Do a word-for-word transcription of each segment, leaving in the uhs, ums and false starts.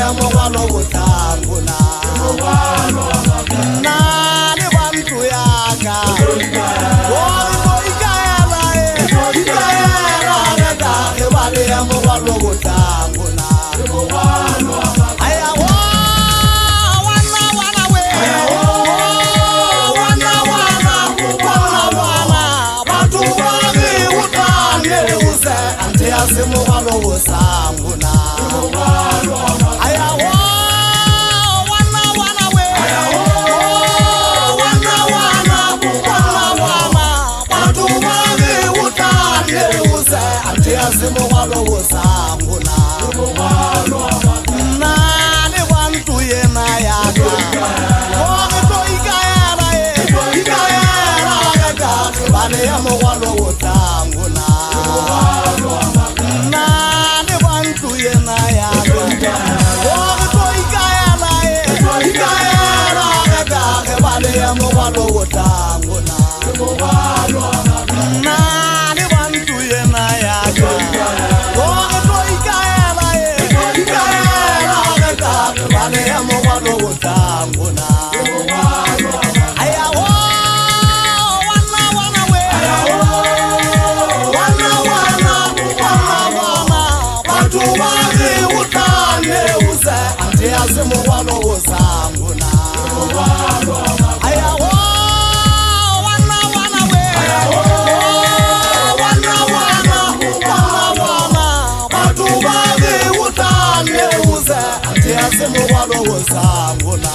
ya mogwalo botangona na le bantu ya ka o go ikaela e ikaela ga ga ke bale ya mogwalo botangona aya wa wana wana we wana wana wana wana bantu ba mi utane use ante ya se mogwalo botangona Zimo walo wosanguna na le wantu yena yaka o to ikaela e ikaela ga bale ya mo walo wosanguna na le wantu yena yaka o to ikaela e ikaela ga bale ya mo walo wosanguna na le wantu yena yaka Zimo walo wosanguna aya wo wana wana we wana wana wana wana batu bage utane uze ate zimo walo wosanguna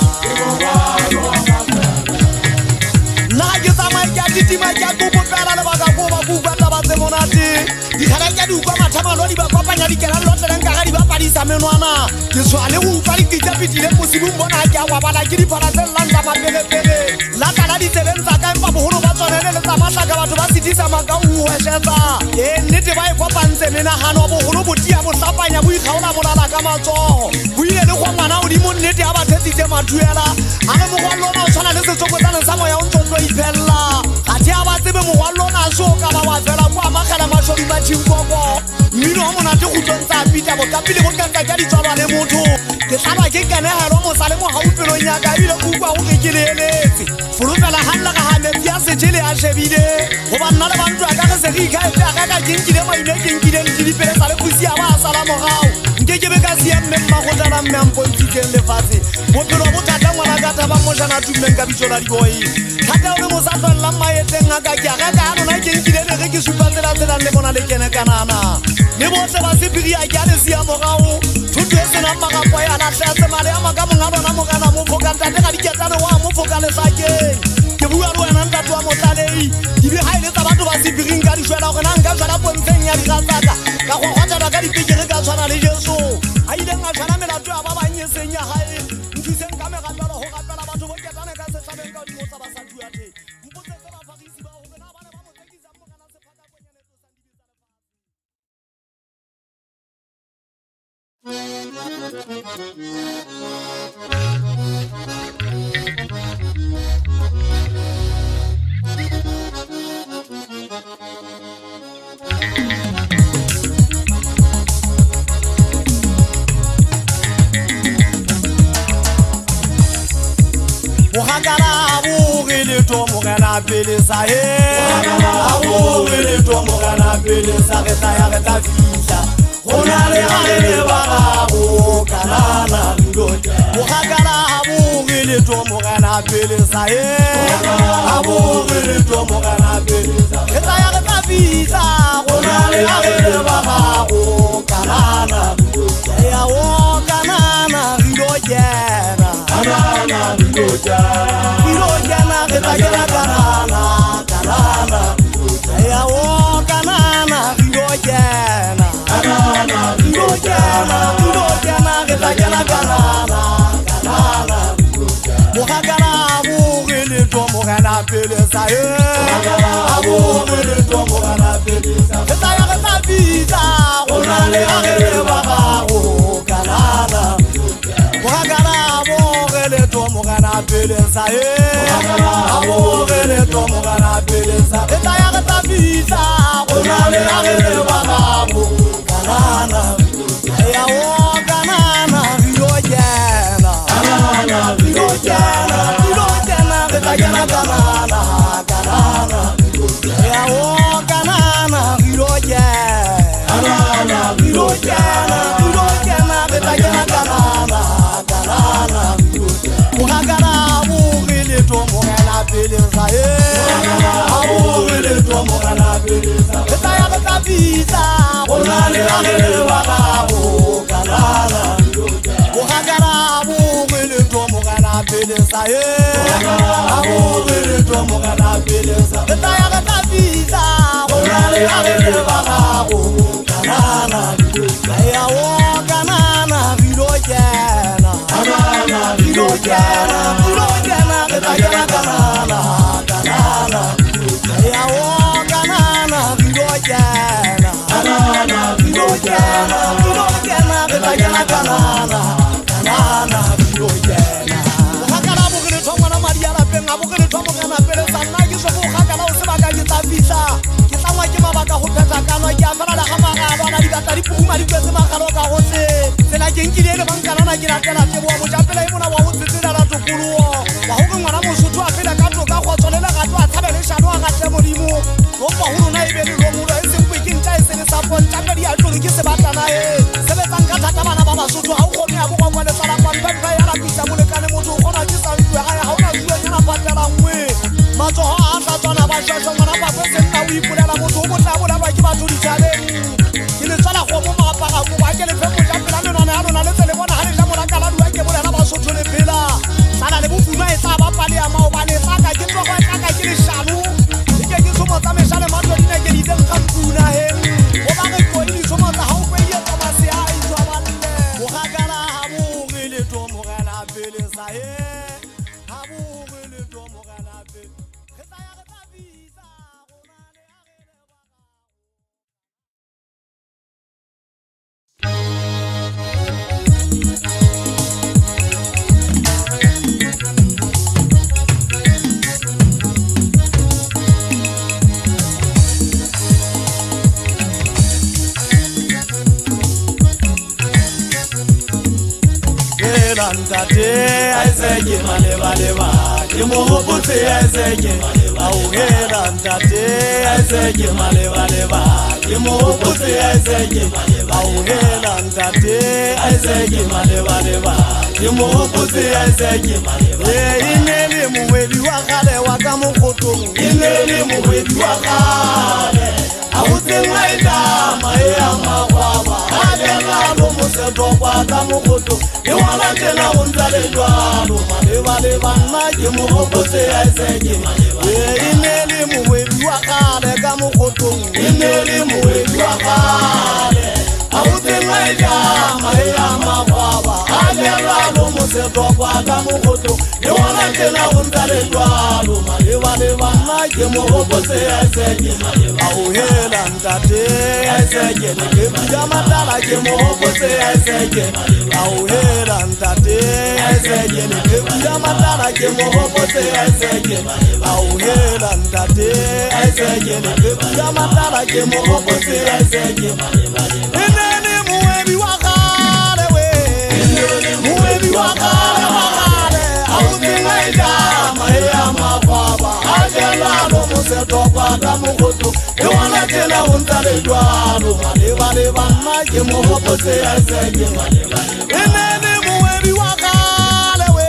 na gitsama ya ditima ya kubo pela le baka go ba ku kwata ba tsemonate di kharanya di ukwa mathama lo di ba kopanya di kera lo tla nka ga di ba padisa menwana ke swale go utlwa ke tsa pitile mosibu mbona ke wa bala ke di fara tse landa ba pele pele la kana di tsebenza ka mpa boholo ba tsonele le tsa mahlaka batho ba sitisa maka u hweshetsa e nnete ba e kopantse menahano boholo botia bo hlapanya bo ikgaola molala ka matsoho bo ile le go ngwana o di mo nnete a ba thetsitse mathuela a re mogwalo ona o tshwana le setsokotsane sa moya o ntso ipella ga ti a ba tsebe mogwalo ona so ka ba wa fela kwa magala mashodi ba tshingoko mmino wa monate go tlontsa pita bo ka pele go kantsa ka di tswala le motho ke tlaba ke kana ha ro mo sale mo ha upelo nyaka ile ku kwa go ke leletse fulufela halla ga ha me ya se jele a shebile go ba nna le bantu a ka ge se ga e ka ka kinkile mai ne kinkile nkile pele sale pusi a ba sala mo gao nke ke be ka sia mme mma go tala mme ampo ntsikeng le fatse bophelo bo tata ngwana ka taba mo jana tumeng ka bitsola di boy kata o le mo sa tswalla maeteng a ka ke ga ka no na kinkile ne ge ke supatsela tsela le bona le kene kanana le bo se ba se piri a ke le sia mo gao thuto e sena magapo ya la tletse male ya maka monga bona mo kana mo fokanta te ga diketsana wa mo fokale sakeng ke bua le wena ntate wa motlalei di bi haile tsa batho ba se piring ka di shwela gore nka jala ponteng ya diratsaka ka go gotsa ka dipekere ka tshwana le Jesu a ile nga tshwana melato ya ba banyeseng ya hae ntliseng ka megapelo go gapela batho bo ketsane ka setšhabeng ka dimotsa ba sa tuate mpotse tse ba farisi ba gore na bana ba mo tsekisa mo kana se faka kwenyane tso sa dibisa to mogana pele sa he a go le to mogana pele sa ge ta ya ge ta fihla gona le ga le ba go kanana ndo mogakala a bo le to mogana pele sa he a go le to mogana pele sa ge ta ya ge ta fihla gona le ga le ba go kanana ndo ya o kanana ndo jena kanana ndo jena Kanana, kanana, kanana, ya o kanana, ngojana, kanana, ngojana, ngojana, kanana, kanana, kanana, mukagana, mugile to mugana pele saye, mugile to mugana pele saye, ketaya ketapita, onale agere baba o kanana, mukagana, mugile to mugana pele saye. Amore to mogana pelesa eta ya ta visa ona le agere baba mo kanana ya o kanana yo ta visa ona le agere wa gago kanana o gagara bo le to mo kana pele sa e abo le to mo kana pele sa ta ya ta visa ona le agere wa gago kanana ya o kanana vilo jana kanana vilo jana vilo jana ta ya kanana kanana ya o kanana vilo jana kanana vilo jana vilo jana ta ya kanana kanana vilo jana hakala bo ke thoma na maria la penga bo ke thoma kana pele sa na ke so go hakala o se ba ka ke ta visa ke tsamwa ke mabaka go pheta kana ke a fana la gama ga bana di batla di puma di tsetse magalo ka go se tsela ke nkile le bankana na ke la tela ke bo mo japela e mona wa go tsetsela la tokuluo wa go ngwana mo sotho a phela ka to ka go tsolela ga to a thabele shano ga tle modimo go pa go na e be le lo mo e se go ke ntsa e se le sa ponta ka di a tlo ke se batana e se be tsanga thata bana ba basotho ha o go ne a bo kwa le sala kwa ba ba ya la pisa mo le kane motho go na ke sa ntwa ga ha ona jua nyana patela ngwe matso ha a sa tsona ba shosho ngwana ba go se nna o ipulela motho o botla bola ba ke batho di tsaleng ke le tsala go mo mapa ga go ba ke le femo ja pela le nona ya lona le tsele bona ha le ja mo la kala dua ke bolela ba sotho le phela sala le bofuma e tsa ba pale ya mao ba le saka ke tlo go ka ke le shanu ke ke somo tsa me shale matlo di ne ke di teng ka mpuna he o ba re ko di somo tsa ha o pe ye tsa se a i tswa ba le o ga kana ha mo re le to mo kana pele sa he ha mo re le to mo kana pele ke tsa ya ka visa gona le a ge Ntate aiseke maleba leba ke mo hopotse aiseke auhela ntate aiseke maleba leba ke mo hopotse aiseke auhela ntate aiseke maleba leba ke mo hopotse aiseke e inele muwedi wa kale wa ka mokgotong inele muwedi wa kale a go tsenga itama e ya magwaba a lena lo mo se tokwa ka mokgotong e wala tena go ntsa le jwalo maleba leba nna ke mo hopotse aiseke e inele muwedi wa kale ka mokgotong inele muwedi wa kale a go tsenga itama e ya magwaba a lena lo mo se tokwa ka mokgotong e wala tena go ntsa le jwalo maleba leba nna ke mo hopotse aiseke auhela ntate aiseke ne ke buja matala ke mo hopotse aiseke auhela ntate aiseke ne ke buja matala ke mo hopotse aiseke auhela ntate aiseke ne ke buja matala ke mo hopotse aiseke inene muwebi wa kale we muwebi wa kale wa kale autinga idama ya mababa ajela lo mose tokwa ka mogoto e wana tena unta le jwalo maleba leba nna ke mo hopotse aiseke inene muwebi wa kale we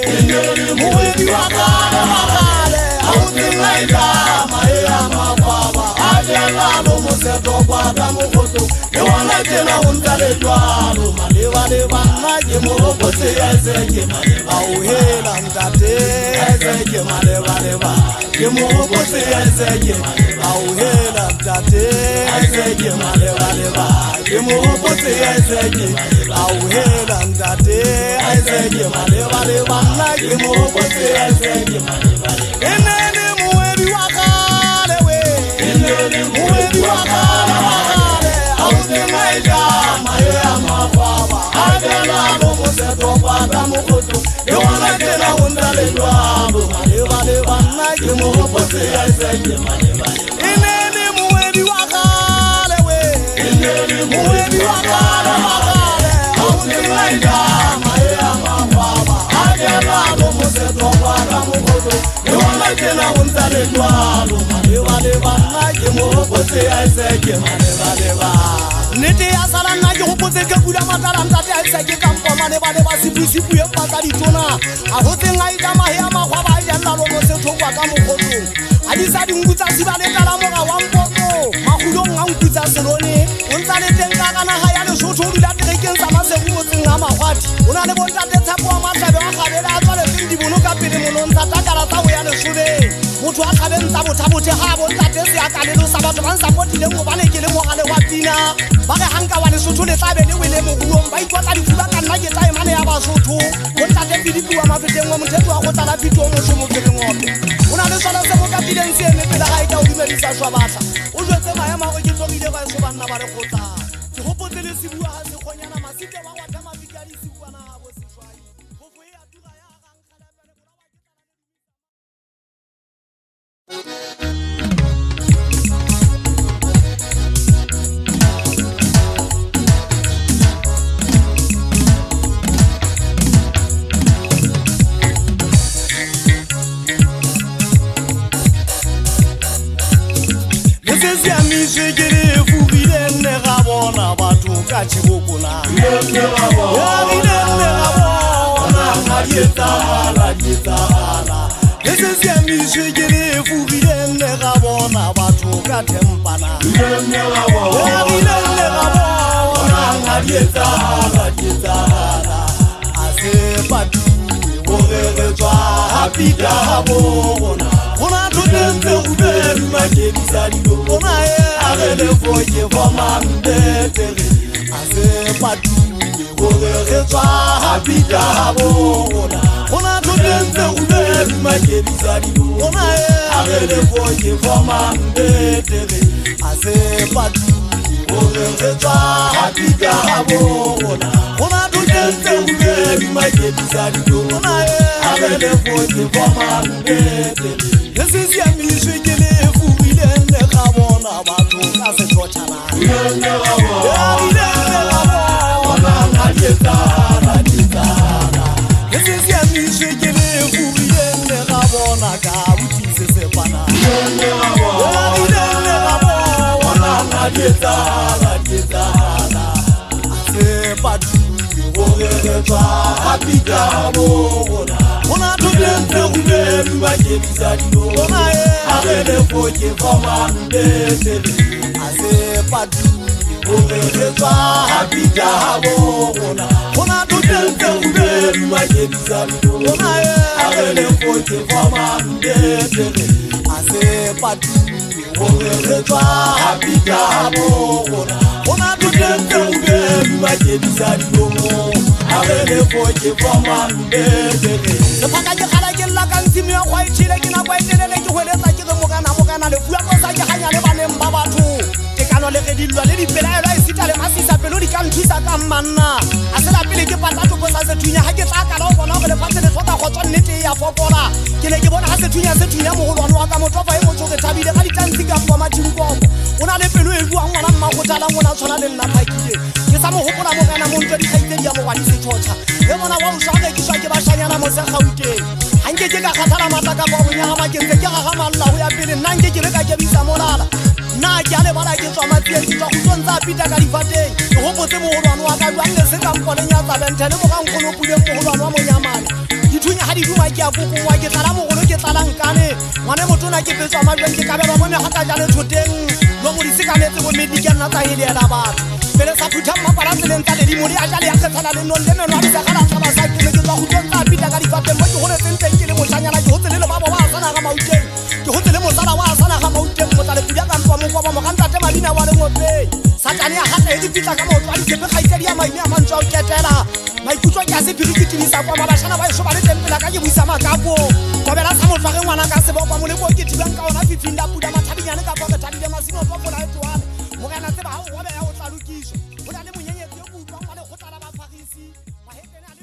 muwebi wa kale wa kale autinga idama ya mababa ajela lo mose tokwa ka mogoto e wana tena unta le jwalo maleba leba nna ke mo hopotse aiseke auhela ntate aiseke maleba leba ke mo hopotse aiseke auhela ntate aiseke maleba leba ke mo hopotse aiseke auhela ntate aiseke maleba leba nna ke mo hopotse aiseke inene muwebi wa kale we inene muwebi wa kale wa kale autinga idama ya mababa ajela lo mose tokwa ka mogoto e wana tena unta le jwalo maleba leba nna ke mo hopotse aiseke inene muwebi wa kale we inene muwebi wa kale wa kale autinga idama ya mababa ajela lo mose tokwa ka mogoto e wana tena unta le jwalo maleba leba nna ke mo hopotse aiseke maleba leba nete ya sala nna ke hopotse ke bula matala ntate aiseke ka mpa maleba leba sipusipu e mpatsa ditona a go tsenga idama ya magwaba a jella lo mose tokwa ka mogotong a di sa dinku tsa siba le tala moga wa mpoto magulong a nkutsa bothe ha bo ntate se a ka le lo sa batho ba nsa potile mo bane ke le mogale wa pina ba re hanka wa Lesotho le tlabe le wele mo buong ba ikwa ka difuba ka nna ke tsae mane ya Basotho go ntate Philipi wa mafeteng wa mothetho wa go tsala pitso mo shomo ke ngope ona le sona se mo ka pileng se ene pela ga ita o dumedisa shwa batla o jwetse maema go ke tlogile ba se banna ba re gotla ke hopotse le se bua ha se khonyana masite wa wa tama fikadi se bua na bo se shwai go go ya tura ya ga nkhala pele go la Sesi a mi se kere fugile ne gabona batho ka tshibokona ya ile ne gabona ngadieta la dieta la sesi a mi se kere fugile ne gabona batho ka tempana ya ile ne gabona ngadieta la dieta la ase patu o re tswa hapida bona ona totente ubeli makebisa dido ona e arele foje voma mbetere ase patu o re tswa hapida bona ona totente ubeli makebisa dido ona e arele foje voma mbetere ase patu o re tswa hapida bona ona totente ubeli makebisa dido ona e arele foje voma mbetere Sesi a mi se kele fugile ne gabona batho ka se tshotshana ile ne gabona ngadieta la dieta Sesi a mi se kele fugile ne gabona ka butise se pana ile ne gabona ngadieta la dieta ase patu o re tswa hapida bona ona totente ubeli makebisa dido ona e arele foje voma mbetere ase patu o re tswa hapida bona ona totente ubeli makebisa dido ona e arele foje voma mbetere ase patu o re tswa hapida bona ona totente ubeli makebisa dido arele foje voma mbetere le phaka ke khala ke la ka ntimi ya go itshile ke na go etelele ke hweletsa ke mo kana mo kana le bua go sa ke hanya le baneng ba batho ke kano le gedilwa le dipelaelo e sita le masisa pelo di ka nthusa ka manna a se la pele ke patlato go sa se thunya ha ke tla ka lo bona go le phatse le tlhoka go tswa nnete ya fokola ke ne ke bona ha se thunya se thunya mogolwana wa ka motofa e motho ke thabile ga ditantsi ka bua matshimkopo ona le pelo e bua ngwana mma go tala ngwana tshwana le nna phakile ke sa mo hopola mo kana mo ntwe di khaitse di ya mo wa di se tshotsa e bona wa o shaka ke swa ke ba shanyana mo se gauteng hanke ke ka khathala mataka ba bonya ga ke ntse ke ga ga malla go ya pele nna nke ke re ka ke bisa molala na ke ale bana ke tswa matsie ke tswa go tsontsa pita ka difateng ke hopotse mo golwana wa ka jwang le se ka mpone nya tsa bentele mo ga nkgono pule mo golwana wa mo nyamane dithunya ha di duma ke a kokongwa ke tsala mo golo ke tsala nkane ngwane motona ke petswa majwang ke ka bela mo me ga ka jane thoteng lo mo di sekanetse bo medi ke nna tsa hele ya batho pele sa phutha mapala tseleng tsa le di mo di a jale ya kgetsana le non le menwa di sa gala tsa ba sa ke ke tswa go tsontsa pita ka difateng mo ke gole tsentse ke le mo tlanyana ke hotse le le babo ba sana ga mauteng ke hotse le mo sala wa sana ga mauteng mo tla le pudia ka ntwa mo kwa mo ka ntate madina wa le ngopeng satane ya gata e di fitla ka mo tswa di sepe khaitse di ya maine a mantshwa o ketela maikutlo ke a se phirikitisa kwa mabashana ba e shoba le tempela ka ke buisa makako kobela sa mo tswage ngwana ka sebo kwa mo le bo ke tibang ka ona fifteen la puda mathabinyane ka kwa ke thabile masino tlo fola e tswane mo kana tseba ha o wa be ya o tla lokiswa ho na le monyenyetsi yo go utlwang wa le khotala ba phagisi mahetene